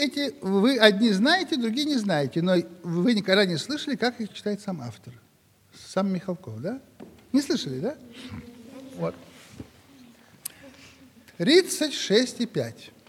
эти вы одни знаете, другие не знаете, но вы никогда не слышали, как их читает сам автор, сам Михалков, да? Не слышали, да? Вот. 36,5.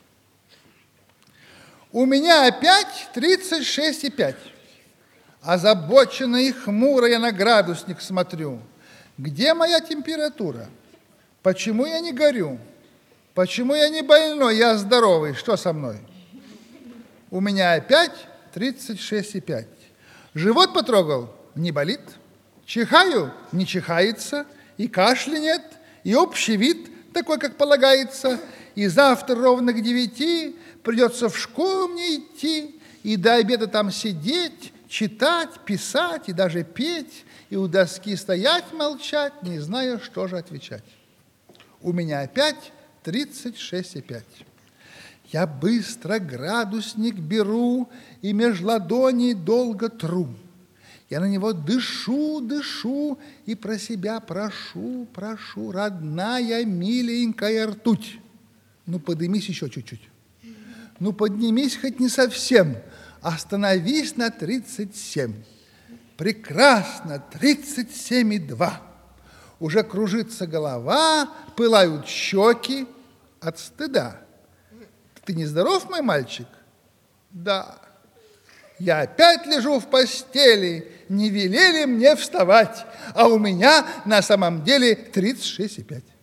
У меня опять 36,5. Озабоченно и хмуро я на градусник смотрю. Где моя температура? Почему я не горю? Почему я не больной, я здоровый? Что со мной? У меня опять 36,5. Живот потрогал? Не болит. Чихаю? Не чихается. И кашля нет, и общий вид такой, как полагается. И завтра ровно к 9 придется в школу мне идти, и до обеда там сидеть, читать, писать и даже петь, и у доски стоять, молчать, не зная, что же отвечать. У меня опять 36,5. Я быстро градусник беру и меж ладоней долго тру. Я на него дышу, дышу и про себя прошу, прошу, родная, миленькая ртуть. Ну, поднимись еще чуть-чуть. Ну, поднимись хоть не совсем, остановись на 37. Прекрасно, 37,2. Уже кружится голова, пылают щеки от стыда. Ты нездоров, мой мальчик? Да. Я опять лежу в постели, не велели мне вставать, а у меня на самом деле 36,5.